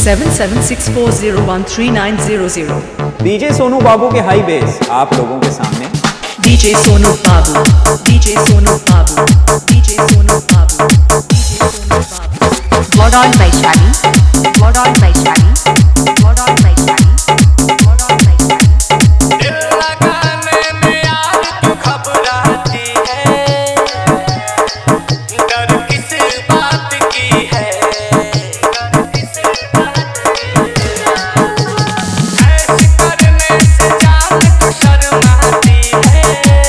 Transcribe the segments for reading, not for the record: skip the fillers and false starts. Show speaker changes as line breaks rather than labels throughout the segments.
7764013900।
DJ Sonu बाबू के हाई base आप लोगों के सामने।
DJ Sonu Babu, DJ Sonu Babu, DJ Sonu Babu, DJ Sonu बाबू।
Modern Vaishali, Modern Vaishali, Modern Vaishali, Modern Vaishali.
दिल लगाने में यार तू घबराती है, डर किस बात की है, डर किस बात की है। ऐसे करने से जान तू शर्माती है,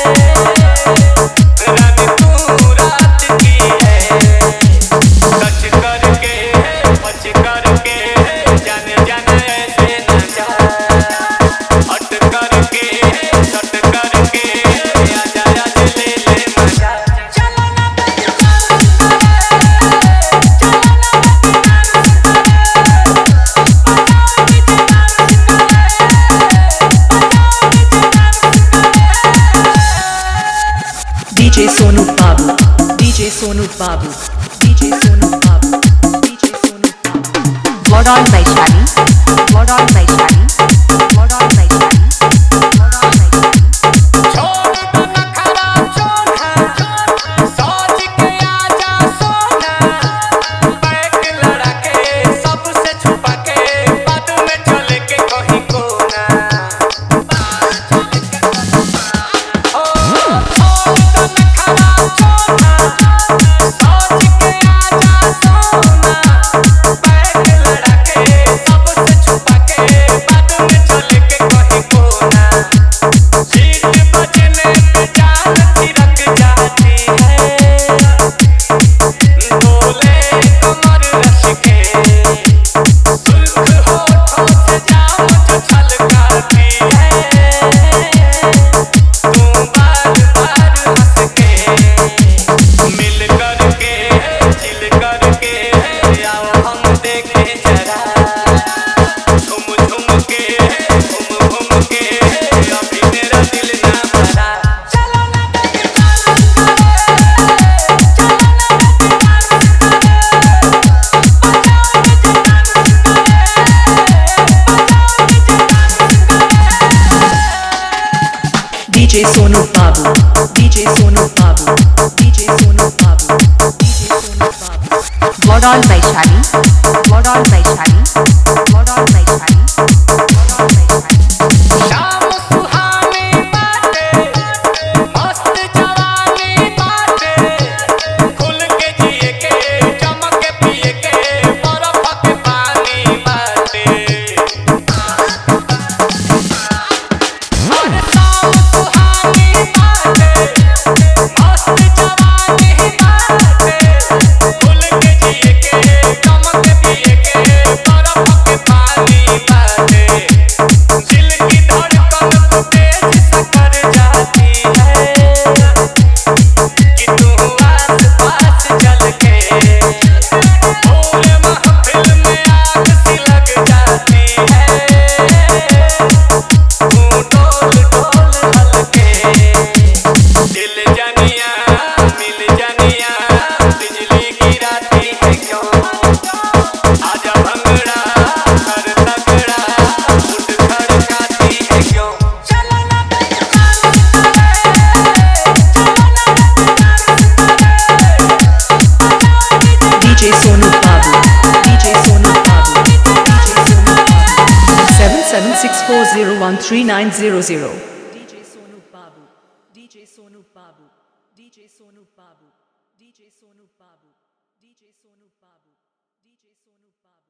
रानी तू रात की है। सच करके बच करके जाने जाने ऐसे न जा, हट करके सट करके आजा आज ले ले मजा। चलो ना बड़ी डांस करे, चलो ना बड़ी डांस करे, बताओ डीजे डांस करे, बताओ डीजे डांस करे।
DJ Sonu Babu, DJ Sonu Babu, DJ Sonu Babu, DJ Sonu बाबू।
Modern Vaishali, Modern Vaishali, Modern Vaishali, Modern Vaishali.
छोड़ दो नखरा चोना, सोच के आजा सोना, बैग लड़ा के सबसे छुपा के बाद में चले के कहीं कोना। ओ छोड़ दो नखरा चोना, सोच के आजा सोना, बैग लड़ा के सबसे छुपा के बाद में चले के कहीं कोना। सीट बजने पे जान थिरक जाती है, डोले कमर रच के, सुर्ख होठों से जाम जो छलकाती है, तू बार बार हंस के, मिल करके चिल करके आओ हम देखें जरा, झूम झूम के घूम घूम के अभी मेरा दिल ना भरा। चलो ना बड़ी डांस करे, चलो ना बड़ी डांस करे, बताओ डीजे डांस करे, बताओ डीजे डांस करे।
DJ Sonu Babu, DJ Sonu Babu, DJ Sonu Babu, DJ Sonu बाबू।
Modern Vaishali, Modern Vaishali, Modern Vaishali, Modern Vaishali.
शाम सुहानी बाटे, मस्त जवानी बाटे, खुल के जिए के चमक के पिए के बर्फ के पानी बाटे। अरे शाम सुहानी बाटे, मस्त जवानी बाटे, खुल के जिए के चमक के पिए के बर्फ के पानी बाटे। दिल की धड़कन को तेज सा कर जाती है, कि तू आस पास चल के पूरे महफिल में आग सी लग जाती है, तू डोल डोल हलके। दिल जानिया मिल जानिया बिजली गिराती है क्यों, आजा भंगड़ा कर तगड़ा उठ खड़काती है क्यों। चलो ना बड़ी डांस करे, चलो ना बड़ी डांस करे, बताओ
DJ Sonu Babu, DJ Sonu Babu, DJ Sonu बाबू। 7764013900। DJ Sonu Babu, DJ Sonu Babu, DJ Sonu Babu, DJ Sonu Babu, DJ Sonu Babu, DJ Sonu बाबू।